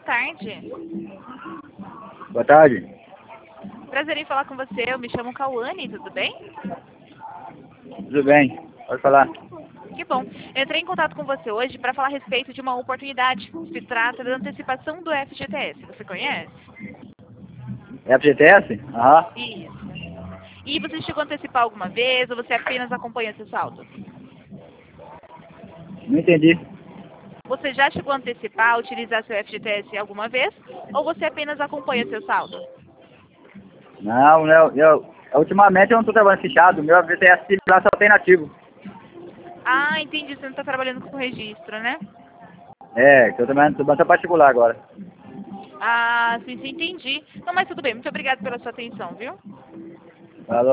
tarde. Boa tarde. Prazer em falar com você. Eu me chamo Cauane, tudo bem? Tudo bem? Pode falar. Que bom. Eu entrei em contato com você hoje para falar a respeito de uma oportunidade. Se trata da antecipação do FGTS. Você conhece? É a FGTS? Aham. Isso. E você chegou a antecipar alguma vez ou você apenas acompanha seu saldo? Não entendi. Você já chegou a antecipar, utilizar seu FGTS alguma vez ou você apenas acompanha seu saldo? Não, ultimamente eu não estou trabalhando fichado. Meu FGTS lá só tem nativo. Ah, entendi. Você não está trabalhando com registro, né? É, que eu trabalhando banca particular agora. Ah, sim, entendi. Não, mas tudo bem. Muito obrigada pela sua atenção, viu? Falou.